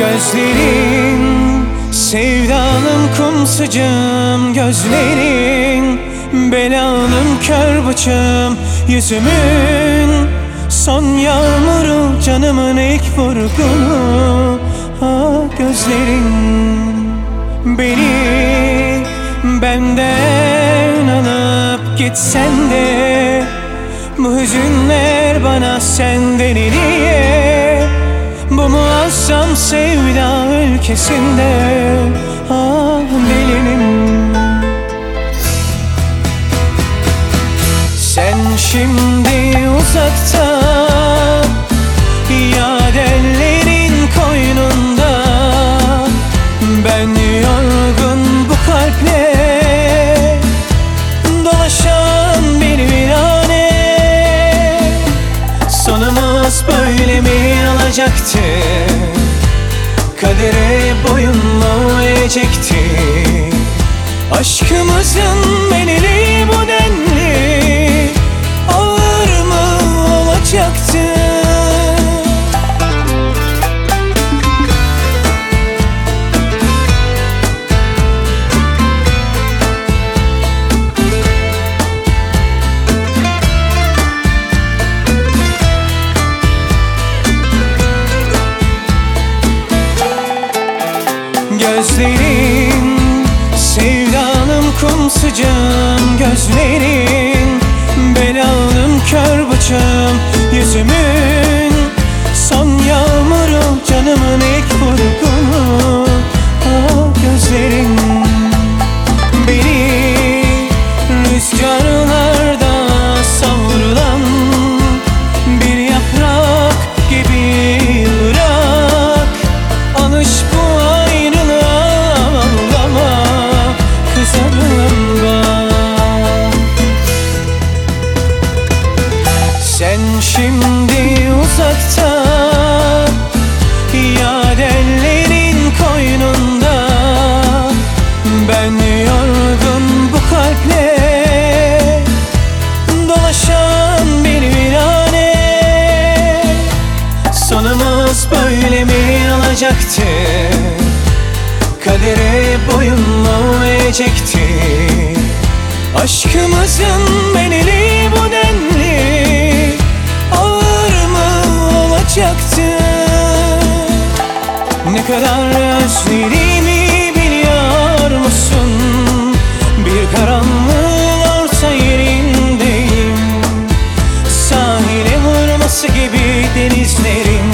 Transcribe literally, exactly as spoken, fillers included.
Gözlerin sevdalım, kumsacım gözlerin, belalım, kör bıçağım yüzümün, son yağmuru, canımın ilk vurgunu. Ah gözlerin beni benden alıp gitsen de, bu hüzünler bana senden hediye. Bu muazzam sevda ülkesinde ah delinim. Sen şimdi uzakta, yad ellerin koynunda, ben yorgun bu kalple dolaşan bir virane. Sonumuz böyle mi olacaktı? Kadere boyun mu eğecekti? Aşkımızın bedeli bu denli ağır mı olacaktı? Gözlerin sevdalım, kumsacım gözlerin, belalım, kör bıçağım yüzümün, son yağmuru, canımın ilk vurgunu. Ah gözlerin beni rüzgarlarda savrulan bir yaprak gibi bırak. Alış bu sen şimdi uzakta, yad ellerin koynunda, ben yorgun bu kalple dolaşan bir virane. Sonumuz böyle mi olacaktı? Kadere boyun mu eğecekti? Aşkımızın bedeli bu denli ağır mı olacaktı? Ne kadar özlediğimi biliyor musun? Bir karanlığın orta yerindeyim, sahile vurması gibi denizlerin.